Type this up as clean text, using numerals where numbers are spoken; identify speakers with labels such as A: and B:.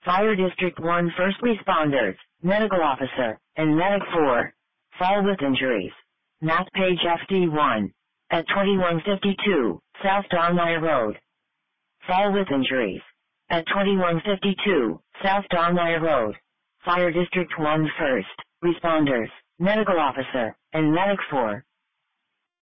A: Fire District 1 first responders, medical officer, and medic 4. Fall with injuries. Map page FD1. At 2152, South Darnaya Road. Fall with injuries. At 2152, South Darnaya Road. Fire District 1 first responders, medical officer, and medic 4.